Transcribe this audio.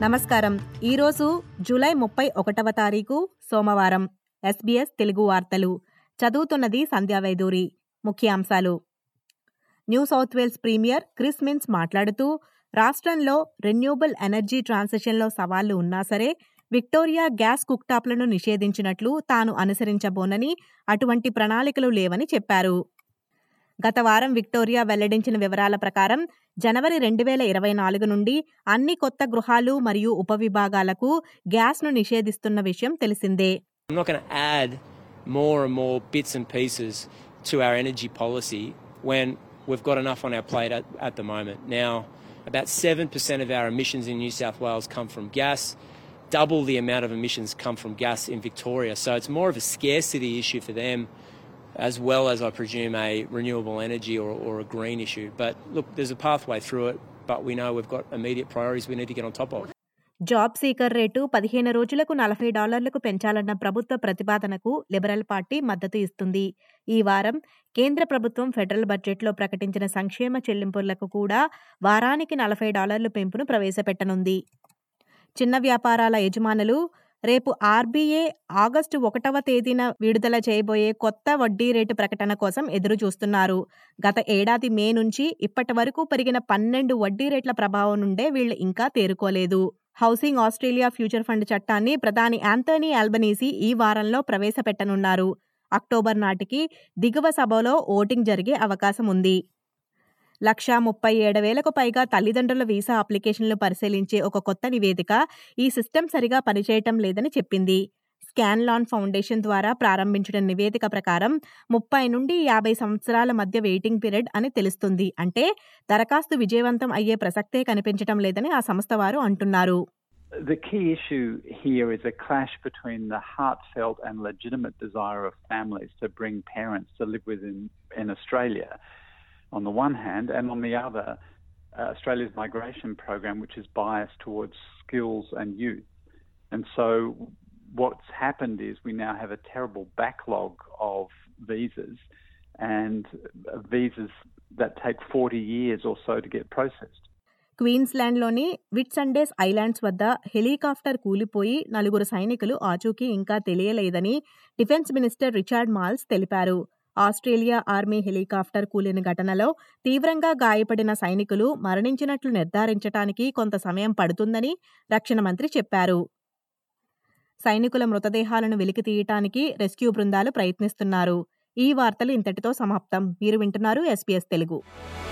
నమస్కారం. ఈరోజు జూలై 31వ తారీఖు సోమవారం. SBS తెలుగు వార్తలు చదువుతున్నది సంధ్యావైదూరి. ముఖ్యాంశాలు. New South Wales premier Chris Minns మాట్లాడుతూ రాష్ట్రంలో రెన్యూబుల్ ఎనర్జీ ట్రాన్సిషన్లో సవాళ్లు ఉన్నా సరే విక్టోరియా గ్యాస్ కుక్టాప్లను నిషేధించినట్లు తాను అనుసరించబోనని, అటువంటి ప్రణాళికలు లేవని చెప్పారు. గత వారం విక్టోరియా వెల్లడించిన వివరాల ప్రకారం జనవరి 2024 నుండి అన్ని కొత్త గృహాలు మరియు ఉపవిభాగాలకు గ్యాస్ను నిషేధిస్తున్న విషయం తెలిసిందే. I'm not going to add more and more bits and pieces to our energy policy when we've got enough on our plate at the moment. Now, about 7% of our emissions in New South Wales come from gas. Double the amount of emissions come from gas in Victoria. So it's more of a scarcity issue for them, as well as, I presume, a renewable energy or a green issue. But look, there's a pathway through it, but we know we've got immediate priorities we need to get on top of. Job seeker rate 15 రోజులకు $40 పెంచాలన్న ప్రభుత్వ ప్రతిపాదనకు liberal party మద్దతు ఇస్తుంది. ఈ వారం కేంద్ర ప్రభుత్వం federal బడ్జెట్లో ప్రకటించిన సంక్షేమ చెల్లింపులకు కూడా వారానికి $40 పెంపును ప్రవేశపెట్టనుంది. చిన్న వ్యాపారాల యజమానులు రేపు ఆర్బీఐ ఆగస్టు 1వ తేదీన విడుదల చేయబోయే కొత్త వడ్డీ రేటు ప్రకటన కోసం ఎదురు చూస్తున్నారు. గత ఏడాది మే నుంచి ఇప్పటి వరకు పెరిగిన 12 వడ్డీ రేట్ల ప్రభావం నుండే వీళ్లు ఇంకా తేరుకోలేదు. హౌసింగ్ ఆస్ట్రేలియా ఫ్యూచర్ ఫండ్ చట్టాన్ని ప్రధాని యాంథనీ ఆల్బనీసీ ఈ వారంలో ప్రవేశపెట్టనున్నారు. అక్టోబర్ నాటికి దిగువ సభలో ఓటింగ్ జరిగే అవకాశం ఉంది. 137,000కు పైగా తల్లిదండ్రుల వీసా అప్లికేషన్లు పరిశీలించే ఒక కొత్త నివేదిక ఈ సిస్టమ్ సరిగా పనిచేయటం లేదని చెప్పింది. స్కాన్లాన్ ఫౌండేషన్ ద్వారా ప్రారంభించిన నివేదిక ప్రకారం 30 నుండి 50 సంవత్సరాల మధ్య వెయిటింగ్ పీరియడ్ అని తెలుస్తుంది. అంటే దరఖాస్తు విజయవంతం అయ్యే ప్రసక్తే కనిపించటం లేదని ఆ సంస్థ వారు అంటున్నారు. The key issue here is a clash between the heartfelt and legitimate desire of families to bring parents to live in Australia on the one hand, and on the other, Australia's migration program, which is biased towards skills and youth. And so what's happened is we now have a terrible backlog of visas, and visas that take 40 years or so to get processed. క్వీన్స్లాండ్లోని Whitsundays islands వద్ద helicopter కూలిపోయి 4 సైనికులు ఆచూకీ ఇంకా తెలియలేదని defence minister Richard Marles తెలిపారు. Australia army helicopter కూలిన ఘటనలో తీవ్రంగా గాయపడిన సైనికులు మరణించినట్లు నిర్ధారించడానికి కొంత సమయం పడుతుందని రక్షణ మంత్రి చెప్పారు. సైనికుల మృతదేహాలను వెలికి తీయటానికి రెస్క్యూ బృందాలు ప్రయత్నిస్తున్నారు. ఈ వార్తలు ఇంతటితో సమాప్తం. మీరు వింటున్నారు SBS తెలుగు.